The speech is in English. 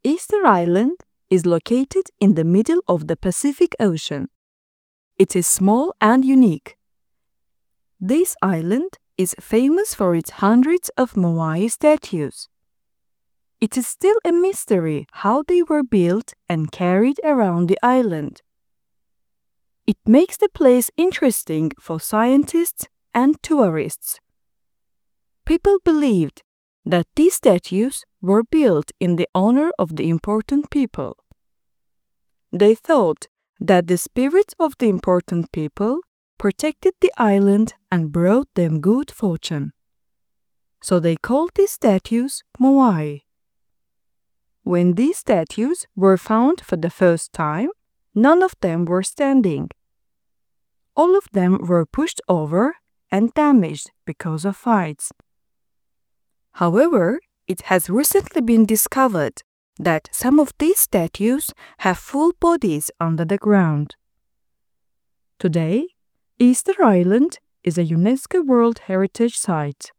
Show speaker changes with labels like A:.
A: Easter Island is located in the middle of the Pacific Ocean. It is small and unique. This island is famous for its hundreds of Moai statues. It is still a mystery how they were built and carried around the island. It makes the place interesting for scientists and tourists. People believed that these statues were built in the honor of the important people. They thought that the spirits of the important people protected the island and brought them good fortune. So they called these statues Moai. When these statues were found for the first time, none of them were standing. All of them were pushed over and damaged because of fights. However, it has recently been discovered that some of these statues have full bodies under the ground. Today, Easter Island is a UNESCO World Heritage Site.